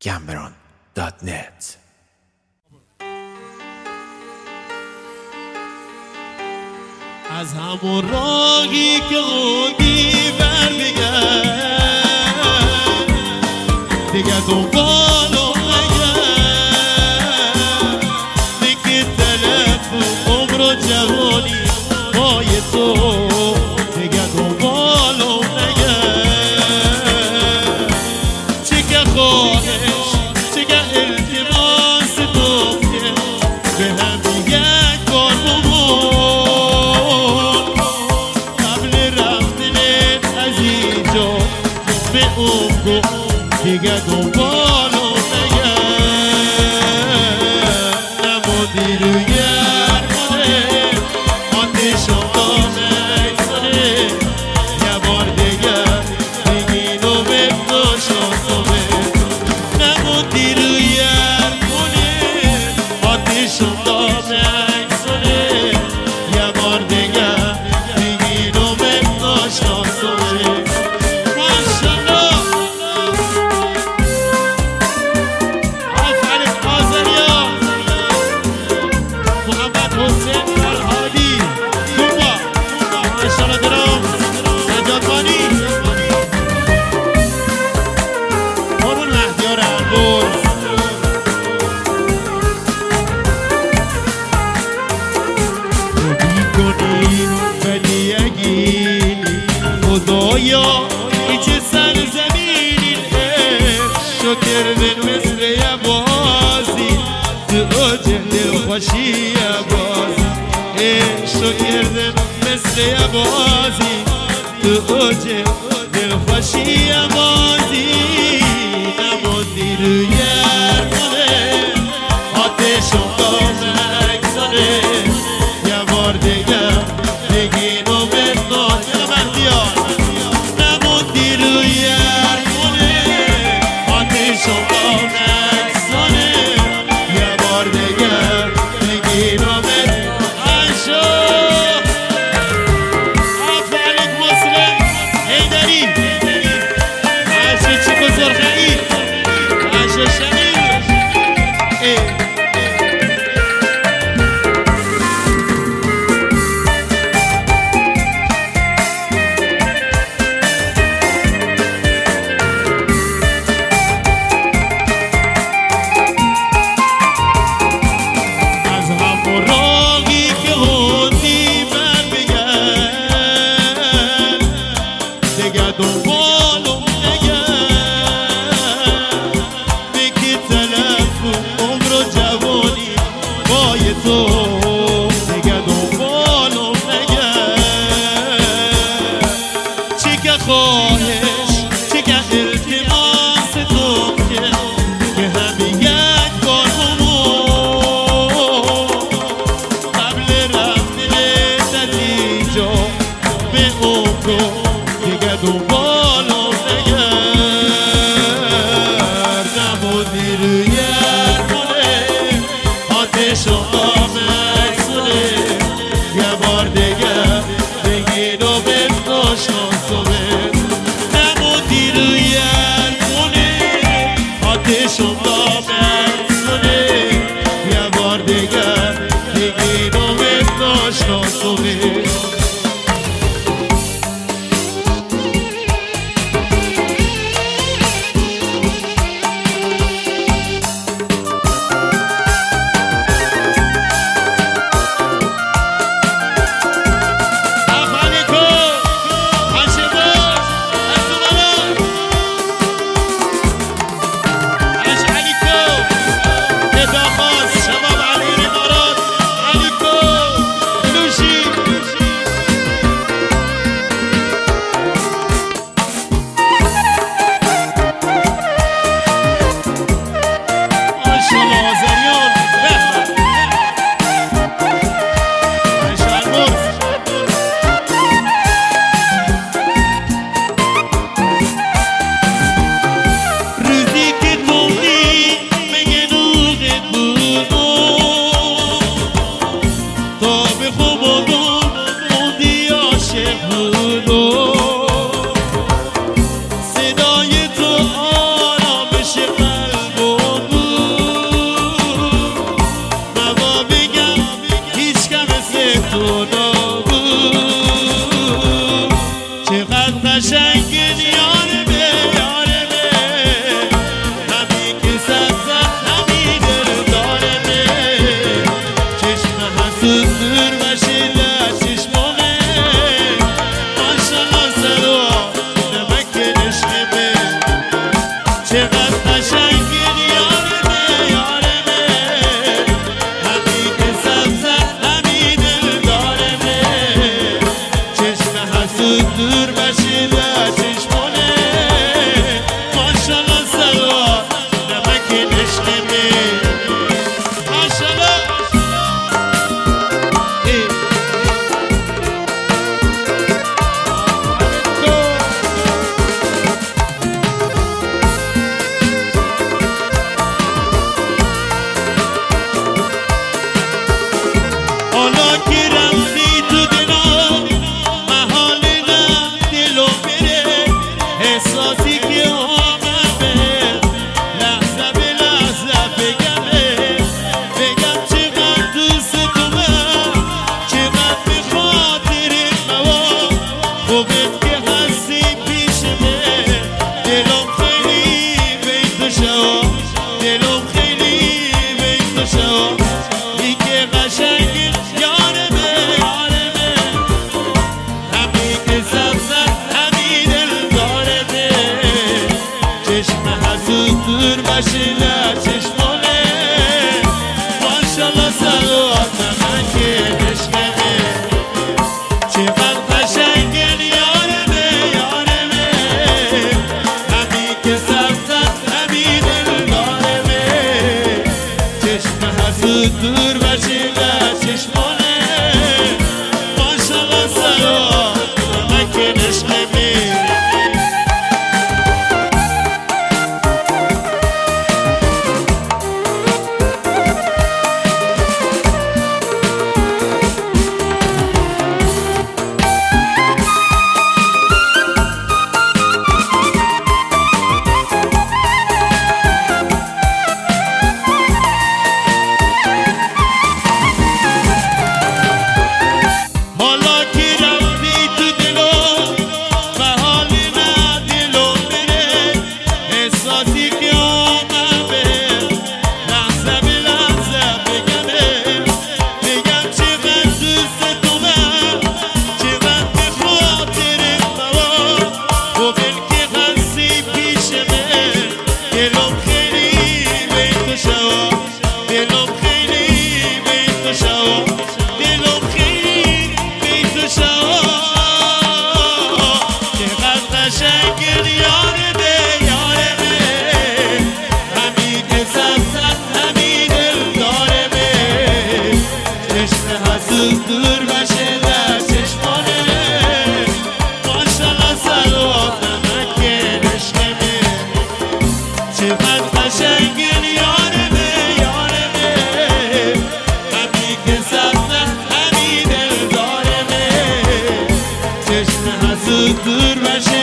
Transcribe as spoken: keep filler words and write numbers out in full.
گمبران دات نت. از همون راهی که خوندی برمیگرد، دیگه دنبالو نگرد، دیگه طلب عمر و جوانی پای تو، دیگه دنبالو نگرد. چه خواهش چه التماس تو که به هم یک بار بمون، قبل رفتنت از اینجا به اون گفت دیگه دنبالو نگرد. نموندی روی ارمانه آتشم نگذاره، یه بار دیگه بگینو بگو شانسومه. نموندی روی ارمانه آتشم نگذاره، یه بار دیگه بگینو بگو شانسومه. خدایا ای چه سرزمینی عشقو کردن مثل یه بازی، تو اوج دلخوشی یه بازی، عشقو کردن مثل یه بازی، تو اوج دلخوشی یه بازی. نموندی روی ارمانه آتشم نگذاره، یه بار دیگه بگینو بنداز. نموندی روی ارمانه آتشم نگذاره، یه بار دیگه بگینو بنداز. آفرین مسلم حیدری، عشق چی بزرگی، عشق شنید دنبالو نگرد، دیگه طلب عمر و جوانی پای تو، دیگه دنبالو نگرد. چه که خواهش چه که التماس تو که که همین یک بار بمون، قبل رفتنت از اینجا به اون گفت دیگه دنبالو نگرد. نموندی روی ارمانه آتشم نگذاره، یه بار دیگه بگینو بگو شانسومه. نموندی روی ارمانه آتشم نگذاره، یه بار دیگه بگینو بگو شانسومه. عاش علي قشنگی یارمه یارمه همین که سبزن همین دلدارمه چشم حسود دور بشیده چشمونه ماشالله سلوار نمک نشنمه ماشالله حالا که رفتی تو دلم محالینم دلو بره احساسی که آمده لحظه به لحظه بگمه بگم چقدر دوست تومم چقدر به خاطر موام خوبت که هستی پیشمه دلم خیلی بی تو شوام دلم خیلی بی تو شوام ای که قشنگی یارمه یارمه همین که سبزن همین دلدارمه چشم حسود دور بشیده چشمانه ماشالله سلوات نمک نشنمه چقدر قشنگی یارمه یارمه همین که سبزن همین دلدارمه چشم حسود دور بشیده چشمانه ماشالله سلوات نمک نشنمه حالا که رفتی تو دلم محالی نه دلم بره احساسی که آمده لحظه به لحظه بگمه بگم چقدر دوست تومم چقدر به خاطر موام خوبت که هستی پیشمه دلم خیلی بی تو شوام دلم خیلی بی تو شوام دلم خیلی بی تو شوام چقدر قشنگی یارمه یارمه همین که سبزن همین دلدارمه چشم حسود دور بشیده چشمانه ماشالله سلوات نمک نشنمه چقدر قشنگی یارمه یارمه همین که سبزن همین دلدارمه چشم حسود دور بشه